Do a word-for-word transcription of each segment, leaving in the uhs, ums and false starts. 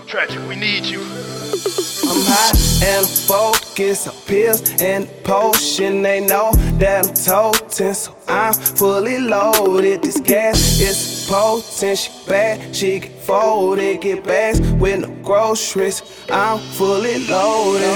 Tragic, we need you. I'm high and focused on pills and potion. They know that I'm toting, so I'm fully loaded. This gas is potent, she bad, she get folded. Get bags with no groceries, I'm fully loaded.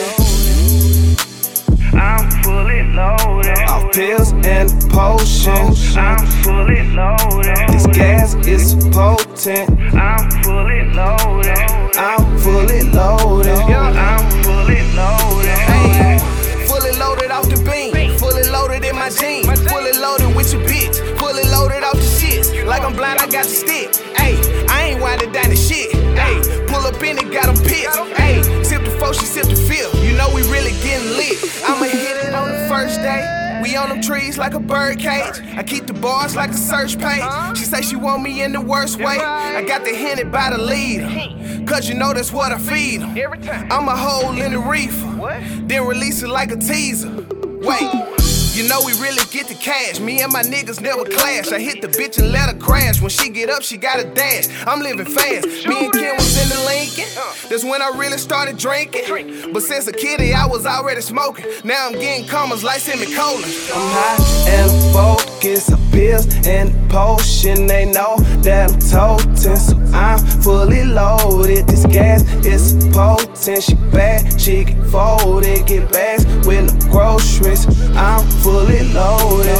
I'm fully loaded. Off pills and potions, I'm fully loaded. this gas is potent, I'm fully loaded. I'm fully loaded. I'm fully loaded. Hey, fully loaded off the beam, fully loaded in my jeans, fully loaded with your bitch, fully loaded off the shits. Like I'm blind, I got the stick. Hey, I ain't winding down the shit. Hey, pull up in it, got them pissed. Hey, sip the four, she sip the fifth. You know we really getting lit. I'ma hit it on the first day. We on them trees like a bird cage. I keep the bars like a search page. She say she want me in the worst way. I got the hinted by the leader, cause you know that's what I feed 'em. I'm a hole in the reefer, then release it like a teaser. Wait, you know we really get the cash. Me and my niggas never clash. I hit the bitch and let her crash. When she get up, she gotta dash. I'm living fast. Me and Kim was in the Lincoln. That's when I really started drinking. But since a kiddie, I was already smoking. Now I'm getting commas like semicolon. I'm high and focused on pills and potion. They know that I'm toting, so I'm fully loaded. This gas is potent. She bad, she get folded. Get bags with no groceries, I'm fully loaded.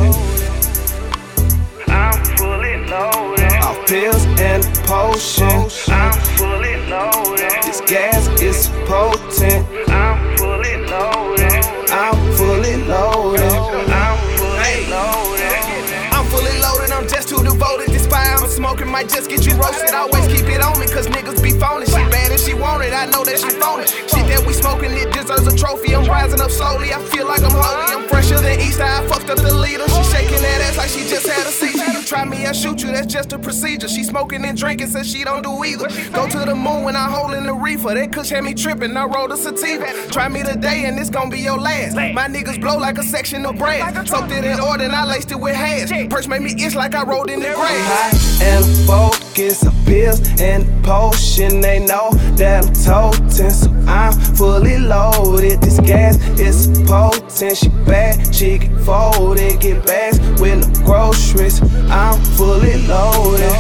I'm fully loaded. Off pills and potions, I'm fully loaded. this gas is potent, I'm fully loaded. I'm fully loaded. I'm fully loaded. I'm fully loaded, I'm just too devoted. This fire I'm smoking might just get you roasted. Always keep it on me, cause niggas be phony. She bad and she want it, I know that she phony. Shit that we smoking, it deserves a trophy. I'm rising up slowly, I feel like I'm holy. I'm fresher than Easter, I fucked up the leader. She shaking that ass like she just had a seizure. You try me, I shoot you, that's just a procedure. She smoking and drinking, says she don't do either. Go to the moon when I hold in the reefer. That kush had me tripping, I rolled a sativa. Try me today and it's gonna be your last. My niggas blow like a section of brass. Soaked it in order and I laced it with hash. Perch made me itch like I rolled in the grave. High and focused on pills and potion. They know that I'm toting, so I'm fully loaded. This gas is potent. She bad, she get folded. Get bags with no groceries, I'm fully loaded.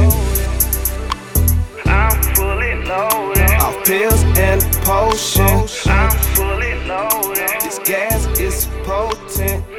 I'm fully loaded. Off pills and potions, I'm fully loaded. this gas is potent.